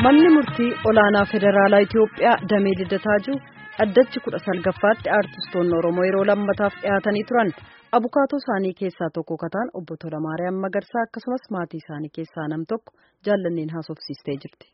Manni murtii olaanaa federaalaa Itiyoophiyaa damee Lidataaju addachi 19ffaatti aartistoonni Oromoo yeroo lammataaf dhiyaatanii turan abukaatoo isaanii keessaa tokko kataan obbo Tolamaariyaam Magarsaa akkasumas maatii isaanii keessaa nam tokko jaallanneen haasofsiistee jirti.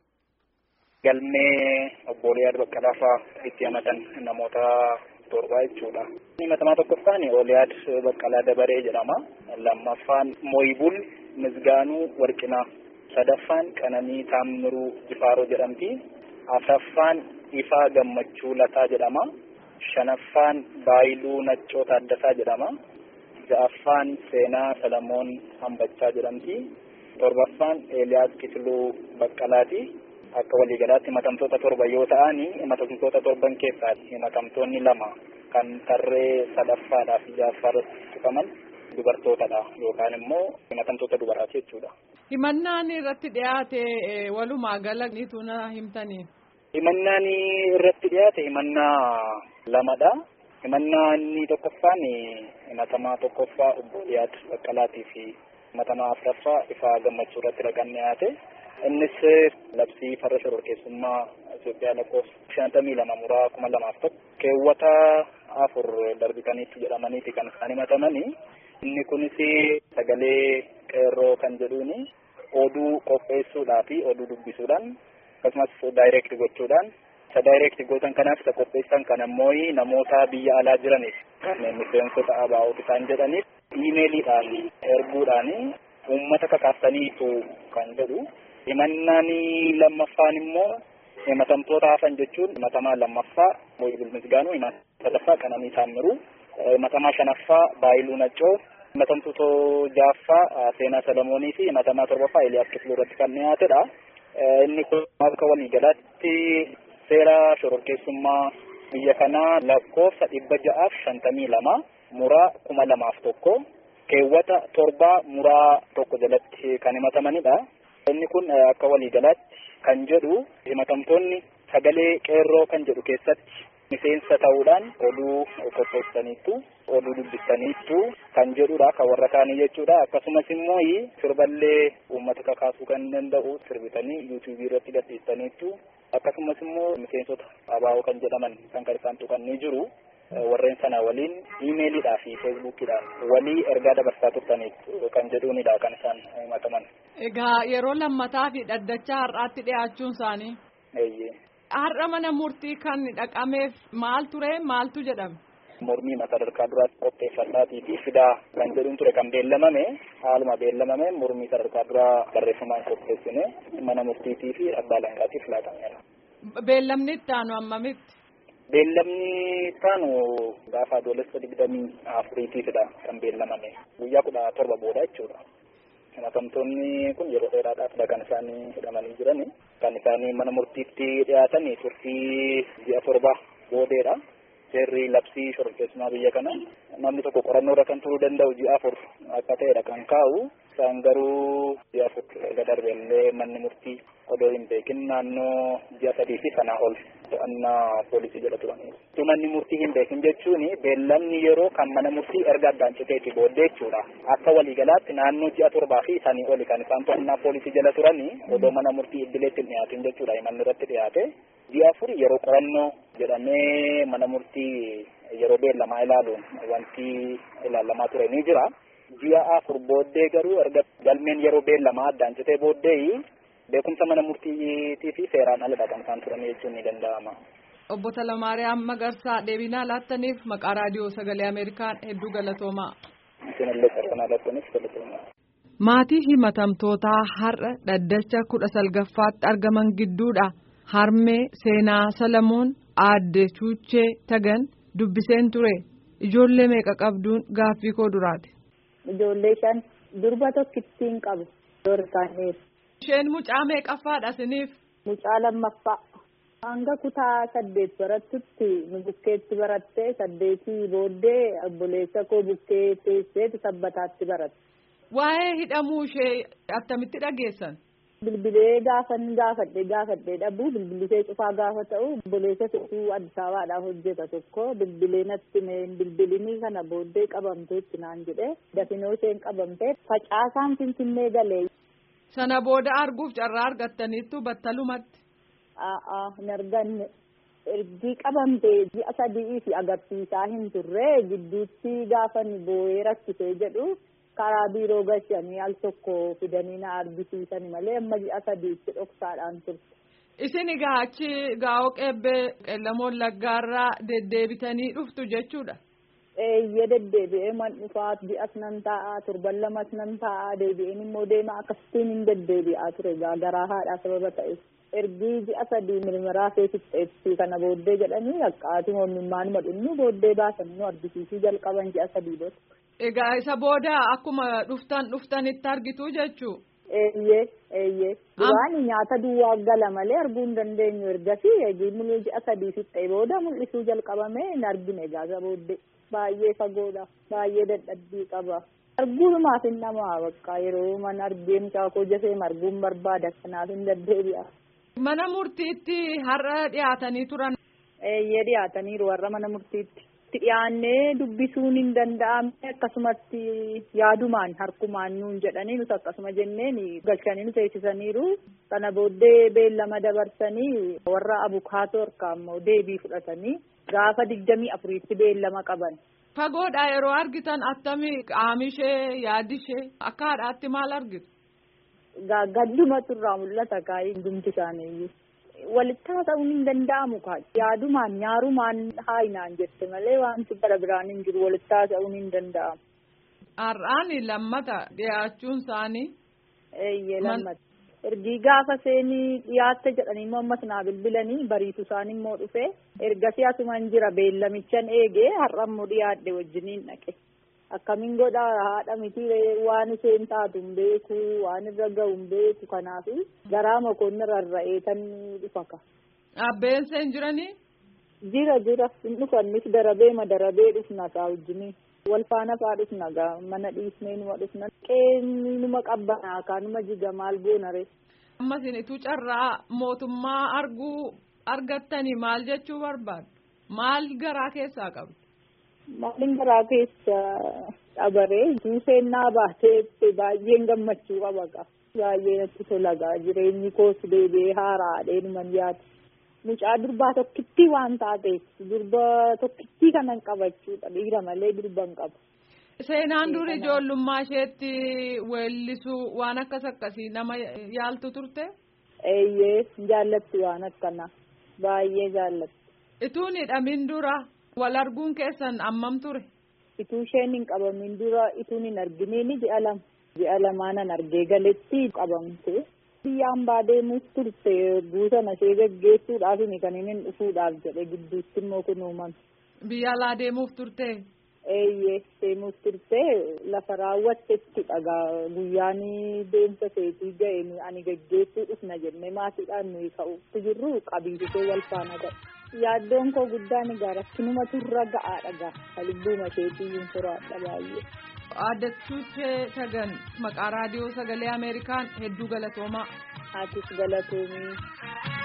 Galmee obbo Liyaad Baqqalaa itti himatan namoota torba jechuudha. Himatamaa tokkoffaan Liyaad Baqqalaa Dabaree jedhama. Lammaffaan Mooyibul Misgaanuu Warqinaa. Sadaffaan Qananii Taammiruu Jifaaroo jedhamti. Afraffaan Ifaa Gammachuu Lataa jedhama. Shanaffaan Baayiluu Naccoo Taaddasaa jedhama. Ja'affaan Seenaa Salamoon Hambachaa jedhamti. Torbaffaan Eeliyaas Kitiluu Baqqalaati. Akka waliigalaatti himatamtoota torba yoo ta'an himatamtoota torban keessaa himatamtoonni lama kan tarree sadaffaadhaaf ja'affaarratti tuqaman dubartootadha yookaan immoo himatamtoota dubaraati jechuudha. Himannaan irratti dhiyaate walumaa galatti tuna himtanii. Himannaan irratti dhiyaate himannaa lamadha. Himannaa inni tokkoffaan himatamaa tokkoffaa obbo Liyaad Baqqalaatii fi himatamaa afuraffaa Ifaa Gammachuu irratti raqan dhiyaate. Innis labsii farra shororkeessummaa Itoophiyaa lakkoofsa 52/2001 keewwata 4 darbitaniitti jedhamaniiti kan isaan himatamani. Inni kunis sagalee qeerroo kan jedhuuni oduu qopheessuudhaa fi oduu dubbisuudhaan akkasumas daayireekti gochuudhaan isa daayireekti gootan kanaaf isa qopheessan kan ammoo namoota biyya alaa jiraniif kanneen miseensota ABO'ti isaan jedhaniif iimeeliidhaan erguudhaan uummata kakaastaniitu kan jedhu. Himannaan lammaffaan immoo himatamtoota hafan jechuun himatamaa lammaffaa Mooyibul Misgaanuu, himatamaa sadaffaa Qananii Taammiruu, himatamaa shanaffaa Baayiluu Naccoo, himatamtoota ja'affaa Seenaa Salamoonii fi himatamaa torbaffaa Eeliyaas Kitiluu irratti kan dhiyaatedha. Inni kun akka waliigalaatti seera shororkeessummaa biyya kanaa lakkoofsa 652 muraa 2001 keewwata 7 muraa 1 jalatti kan himatamanidha. Inni kun akka waliigalaatti kan jedhu himatamtoonni sagalee qeerroo kan jedhu keessatti miseensa ta'uudhaan oduu qopheessaniitu oduu dubbisaniitu kan jedhudha kan warra kaanii jechuudha. Akkasumas immoo sirballee uummata kakaasuu kan danda'u sirbitanii yuutuubii irratti gadhiistaniitu akkasumas immoo miseensota ABO kan jedhaman kan isaan tuqanii jiru. Warreen sana waliin iimeelidhaa fi feesbuukidhaan walii ergaa dabarsaa turtaniitu kan jedhuunidha kan isaan himataman. Egaa yeroo lammataa fi dhaddachaa har'aatti dhiyaachuun isaanii. Har'a mana murtii kan dhaqameef maal ture maaltu jedhame? Mormii sadarkaa duraatti qopheeffadhaatii fi fidaa kan jedhuun ture kan beellamame haaluma beellamame mormii sadarkaa duraa barreeffamaan qopheessine mana murtiitii fi abbaa alangaatiif laatameera. Beellamni itti aanu hammamitti? Beellamni taanu gaafa adoolessa 24tiifidha kan beellamame guyyaa 17 booda jechuudha. Himatamtoonni kun yeroo dheeraadhaafidha kan isaanii hidhamanii jirani. Kan isaanii mana murtiitti dhiyaatanii turtii ji'a 7 boodeedha. Seerri labsii shororkeessummaa biyya kana namni tokko qorannoodha kan turuu danda'u ji'a 4 akka ta'edha kan kaa'u. Isaan garuu ji'a 4 erga darbellee manni murtii odoo hin beekin naannoo ji'a 3 fi sanaa ol to'annaa poolisii jala turanii. Manni murtii hin beekin jechuun beellamni yeroo kan mana murtii erga addaan citeeti booddee jechuudha. Akka waliigalaatti naannoo ji'a 7 fi sanii oli kan isaan to'annaa poolisii jala turanii odoo mana murtii idileetti hin dhiyaatin jechuudha. Manni irratti dhiyaate ji'a 4 yeroo qorannoo jedhamee mana murtii yeroo beellamaa ilaaluun wanti ilaalamaa ture ni jira. Ji'a 4 booddee garuu erga galmeen yeroo beellamaa addaan citee booddee beekumsa mana murtiitii fi seeraan aladha kan isaan turan jechuun ni danda'ama. Obbo Tolamaariyaam Magarsaa deebinaa laattaniif maqaa raadiyoo sagalee Ameerikaan hedduu galatoomaa. Isinillee sarbanaa laattaniif galatoomaa. Maatii himatamtootaa har'a dhaddacha 19ffaatti argaman gidduudha. Harmee Seenaa Salamoon aadde Chuuchee Tagan dubbiseen ture. Ijoollee meeqa qabduun gaaffii koo duraati. Ijoollee 5 durba tokkittiin qabu. Isheen mucaa meeqaffaadha isiniif? Mucaa lammaffaa. Hanga kutaa 8 barattutti nu bukkeetti barattee 8 booddee obboleessa koo bukkee teessee sabbataatti baratte. Waa'ee hidhamuu ishee attamitti dhageessan? Bilbilee gaafadhee dhabuu bilbilisee cufaa gaafa ta'u obboleessa tokko Addis Ababaadhaaf hojjeta tokko bilbilee natti bilbilinii kana booddee qabamteetti naan jedhee dafinoo isheen qabamtee facaasaan Finfinnee galee. Sana booda arguuf carraa argattaniittu battalumatti. hin arganne. Ergi qabamtee ji'a 3 fi agarsiisaa hin turre gidduutti gaafa ni boo'ee rakkisee jedhu karaa biiroo gashanii al tokko fidanii na argisiisani malee amma ji'a 3tti dhoksaadhaan turte. Isin egaa achi gaa'oo qeebbee qeellamoon laggaarraa deddeebitanii dhuftu jechuudha. Eeyyee deddeebi'ee man dhufaat ji'as nan taa'aa torban lamas nan taa'aa deebi'een immoo deemaa akkasitiin hin deddeebi'aa ture garaa haadhaa sababa ta'eef. Ergi ji'a 3 mirmiraa keessatti kana booddee jedhanii haqqaatii mootummaan madunnu booddee baasan nu argisiisuu jalqaban ji'a 3 booda. Egaa isa booda akkuma dhuftanitti argitu jechuu. Eeyyee. Duraan nyaata duwwaa gala malee arguu hin dandeenyu ergasii eegi mul'uu ji'a 3 fixee booda mul'isuu jalqabamee hin argine egaa booddee. Baay'ee fagoodha. Baay'ee dadhabbii qaba. Arguumaaf hin namaa bakka yeroo mana argee mucaa koo jasee arguun barbaada kanaaf hin deddeebi'a. Mana murtiitti har'a dhiyaatanii turan. Eeyyee dhiyaataniiru warra mana murtiitti. Dhiyaannee dubbisuun hin danda'amne akkasumatti yaadumaan harkumaan nuun jedhanii nuti akkasuma jenneen galchanii nu teessisaniiru. Kana booddee beellama dabarsanii warra abukaatoo harkaa immoo deebii fudhatanii gaafa 24tti beellama qaban. Fagoodha yeroo argitan attamii qaamishee yaadishee akka haadhaatti maal argitu? Gaddumatu irraa mul'ata kaayee hundumti isaanii. Walitti haasa'uun hin danda'amu kaa yaadumaan nyaarumaan haayinaan jette malee wanti bara biraan hin jiru walitti haasa'uun hin danda'amu. Har'aan lammata dhiyaachuun isaanii. Eeyyee lammata. Ergi gaafa seenii dhiyaatte jedhanii immoo ammas naa bilbilanii bariitu isaan immoo dhufe ergasii asumaan jira beellamichan eegee har'a immoo dhiyaadhe wajjiniin dhaqe. Akkamiin godha haadha miti waan isheen taatu hin beeku waan irra ga'u hin beeku kanaaf garaa mokoonni rarra'ee tan dhufaka. Abbeen seen jiranii? Jira hin dhufannis darabee dhufna kaa wajjiniin. Wal faana fa'aa dhufna gaa mana dhiisnee numa dhufna qeenni numa qabbanaa kaa numa jiga maal goonare. Amma isinitu carraa mootummaa argattanii maal jechuu barbaadu? Maal garaa keessaa qabdu? Maalin garaa keessa dhabaree seennaa baatee baay'een gammachuu qaba gaa. Baay'ee natti tola gaa jireenyi koos deebi'ee haaraadhee numan yaadu. Mucaa durbaa tokkittii waan taateef durba tokkittii kanan qabachuudha dhiira malee durba hin qabu. Seenaan duri ijoollummaa isheetti weellisuu waan akkasii nama yaaltu turte? Eeyyee jaallatti waan akkanaa baay'ee jaallatti. Ituun hidhamin dura wal arguun keessan ammam ture? Ituu isheen hin qabamin dura ituun hin arginiin ji'a lamaanan argee galetti qabamte. Biyyaan baadeemuuf turte buusana ishee gaggeessuudhaaf kan inni dhufuudhaaf jedhe gidduutti immoo kun uumame. Biyya alaa deemuuf turte? Eeyyee deemuuf turte lafa raawwattetti dhagaa guyyaan deemsa seetii ga'e ani gaggeessuu dhufna jennee maatiidhaan nuyi ka'uutti jirru qabiisisee wal faana ta'e. Yaaddoon koo guddaan egaa rakkinuma turra ga'aadha gaa lubbuuma isheetii hin furaadha baay'ee. Aaddachuuchee Tagan maqaa raadiyoo sagalee Ameerikaan hedduu galatoomaa. Atis galatoomii.